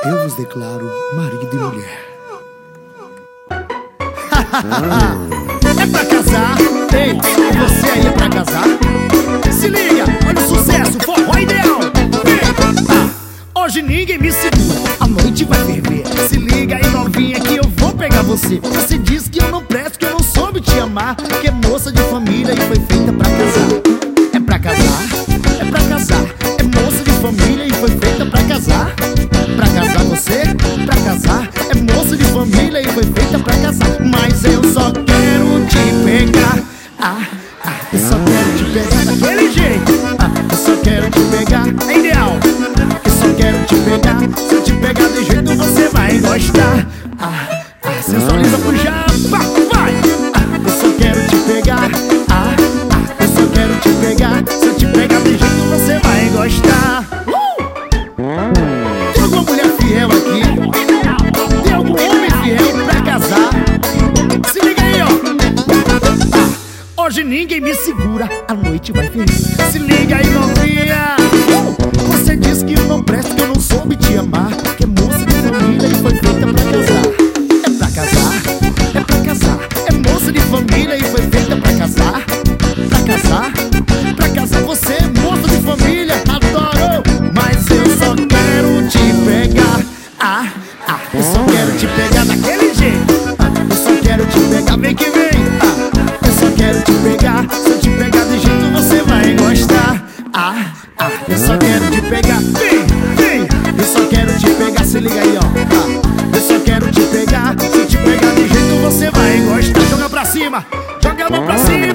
Eu vos declaro marido e mulher. É pra casar? Ei, você aí é pra casar? Se liga, olha o sucesso, forró ideal. Hoje ninguém me segura, a noite vai ferver. Se liga aí novinha que eu vou pegar você. Você diz que eu não presto, que eu não soube te amar, que é moça de família e foi feita pra casar. É pra casar, é pra casar. É moça de família e foi feita pra casar. Pra casar você, pra casar. É moça de família e foi feita pra casar. Mas eu só quero te pegar. Eu só quero te pegar daquele jeito. Eu só quero te pegar, é ideal. Eu só quero te pegar. Se eu te pegar de jeito você vai gostar. Sensualiza pro japa, vai. Eu só quero te pegar. Eu só quero te pegar. Se eu te pegar de jeito você vai gostar. Tem alguma mulher fiel aqui? Tem algum homem fiel pra casar? Se liga aí, ó. Hoje ninguém me segura, a noite vai ferver. Se liga aí, novinha. Você diz que eu não presto, que eu não soube te amar, que é moça de família e foi feita pra casar. É pra casar, é pra casar. É moça de família e foi feita pra casar. Pra casar, pra casar. Você é moça de família, adoro. Mas eu só quero te pegar. Eu só quero te pegar daquele jeito. Eu só quero te pegar, vem que vem. Eu só quero te pegar. Se eu te pegar de jeito você vai gostar. Eu só quero te pegar, vem, vem. Eu só quero te pegar, se liga aí, ó. Eu só quero te pegar. Se eu te pegar de jeito você vai gostar. Joga pra cima, joga a mão pra cima.